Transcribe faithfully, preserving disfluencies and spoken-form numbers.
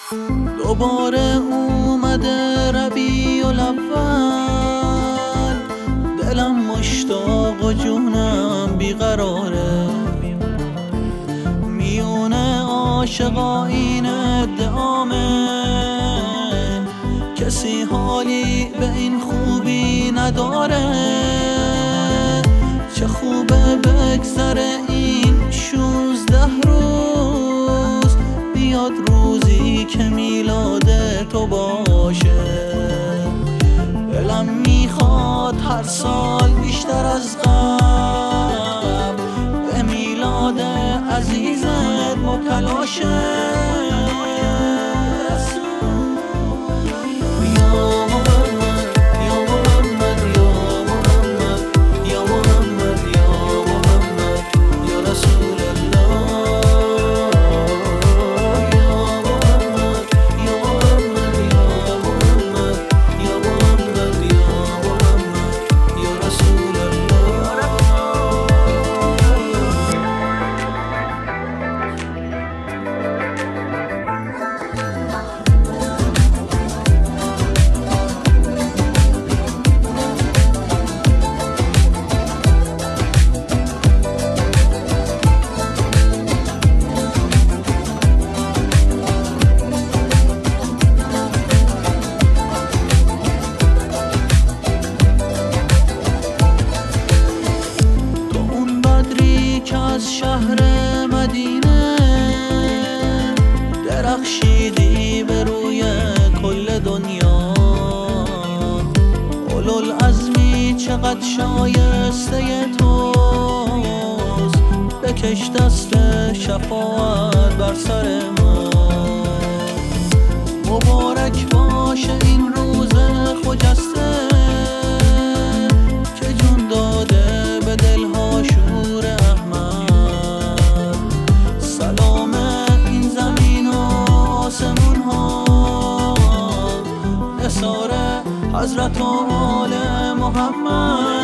دوباره اومده ربیع الاول، دلم مشتاق و جونم بیقراره. میونه عاشقا این ادعامه، کسی حالی به این خوبی نداره. چه خوبه بگذره این شوزده روز، بیاد روزی که میلاد تو باشه. دلم میخواد هر سال بیشتر از قبل به میلاد عزیزت مبتلا شه. از شهر مدینه درخشیدی به روی کل دنیا. اولوالعزمی چقدر شایسته توست، بکش دست شفاعت بر سر ما. مبارک باشه این روز خجسته که جون داده به دلها شور احمد. سلام این زمین و آسمون ها، نثار حضرت و آل محمد.